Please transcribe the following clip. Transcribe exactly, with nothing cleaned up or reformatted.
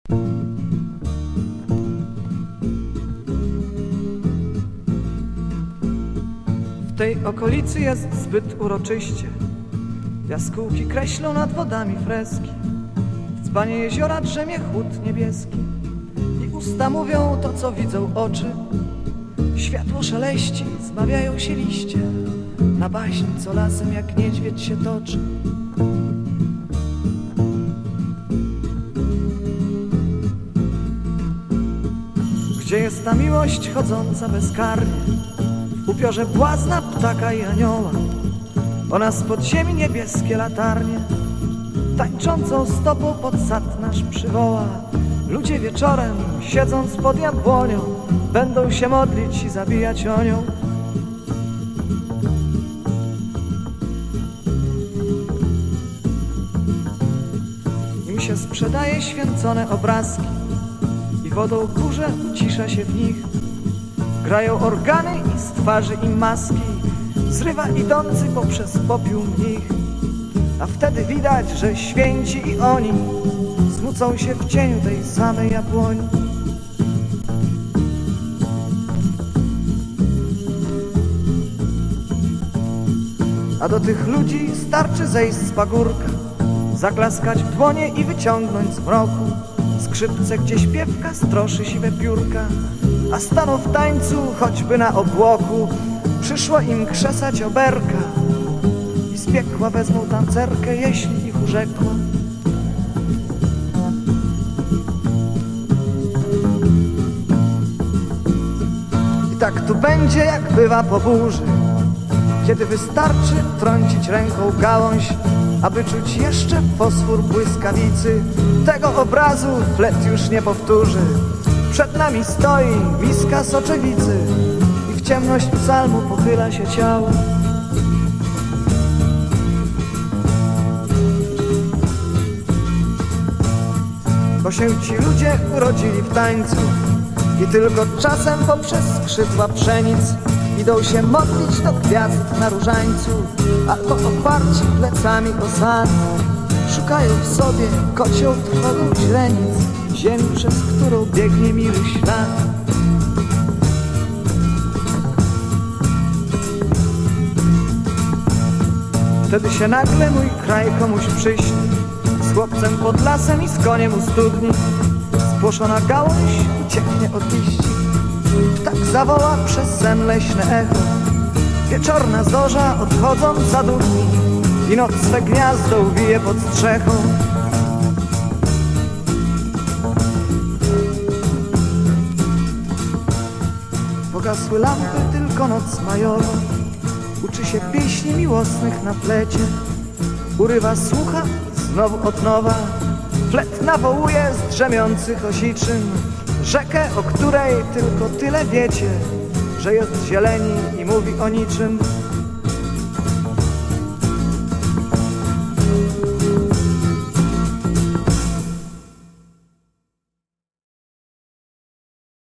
W tej okolicy jest zbyt uroczyście. Jaskółki kreślą nad wodami freski. W dzbanie jeziora drzemie chłód niebieski. I usta mówią to, co widzą oczy. Światło szeleści, zmawiają się liście. Na baśń, co lasem jak niedźwiedź się toczy. Gdzie jest ta miłość chodząca bezkarnie? W upiorze błazna, ptaka i anioła. Ona spod ziemi niebieskie latarnie tańczącą stopą pod sad nasz przywoła. Ludzie wieczorem, siedząc pod jabłonią, będą się modlić i zabijać o nią. Im się sprzedaje święcone obrazki i wodą kurze cisza się w nich. Grają organy i z twarzy im maski zrywa idący poprzez popiół mnich. A wtedy widać, że święci i oni smucą się w cieniu tej samej jabłoni. A do tych ludzi starczy zejść z pagórka, zaklaskać w dłonie i wyciągnąć z mroku skrzypce, gdzie śpiewka stroszy siwe piórka, a staną w tańcu choćby na obłoku. Przyszło im krzesać oberka i z piekła wezmą tancerkę, jeśli ich urzekła. I tak tu będzie, jak bywa po burzy, kiedy wystarczy trącić ręką gałąź, aby czuć jeszcze fosfor błyskawicy. Tego obrazu flet już nie powtórzy. Przed nami stoi miska soczewicy i w ciemność psalmu pochyla się ciało. Bo się ci ludzie urodzili w tańcu i tylko czasem poprzez skrzydła pszenic idą się modlić do gwiazd na różańcu, albo oparci plecami o sad szukają w sobie kocioł trwogą źrenic, ziemi, przez którą biegnie miły ślad. Wtedy się nagle mój kraj komuś przyśni, z chłopcem pod lasem i z koniem u studni. Spłoszona gałąź ucieknie od liści, ptak zawoła przez sen leśne echo. Wieczorna zorza odchodząc zadudni i noc swe gniazdo uwije pod strzechą. Pogasły lampy, tylko noc majowa uczy się pieśni miłosnych na plecie. Urywa słucha znowu od nowa, flet nawołuje z drzemiących osiczyn rzekę, o której tylko tyle wiecie, że jest zieleni i mówi o niczym.